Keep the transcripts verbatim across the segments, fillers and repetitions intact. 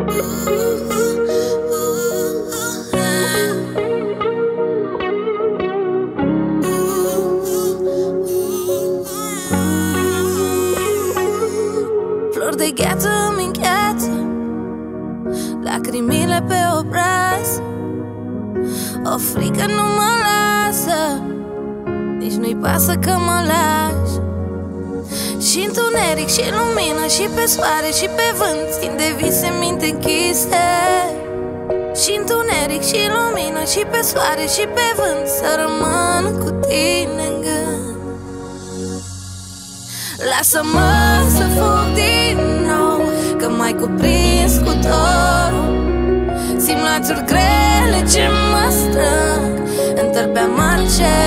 Flori de gheață îmi încheață lacrimile pe obraz. O frică nu mă lasă, nici nu-i pasă că mă lași. Și întuneric și lumină, și pe soare și pe vânt, timp de vise minte închise. Și întuneric și lumină, și pe soare și pe vânt, să rămân cu tine în gând. Lasă-mă să fug din nou, că m-ai cuprins cu dorul. Simt lațuri grele ce mă strâng în tălpi amarge.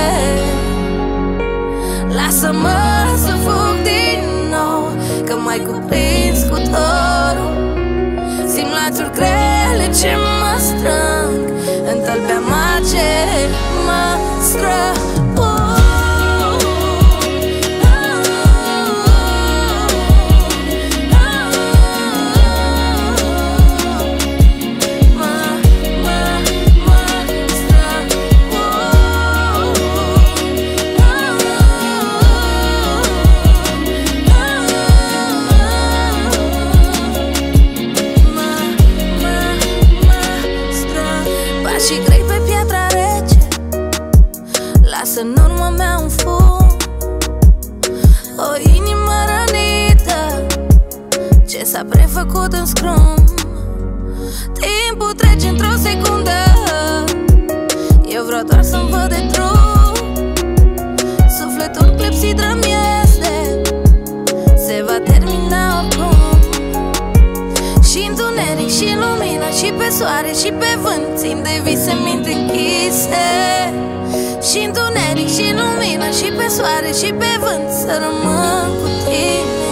Lasă-mă să fug din nou, că m-ai cuprins cu dorul. Simt lațuri grele ce mă strâng în tălpi amarge. Mă străpun. Și grei pe piatra rece, lasă în urma mea un fum. O inimă rănită ce s-a prefăcut în scrum. Timpul trece într-o secundă, eu vreau doar să-mi văd de trup. Sufletul clepsit rămi este, se va termina oricum. Și întuneric și lumină, și pe soare și pe vânt, timp de vise minte închise. Și întuneric și lumină, și pe soare și pe vânt, să rămân cu tine.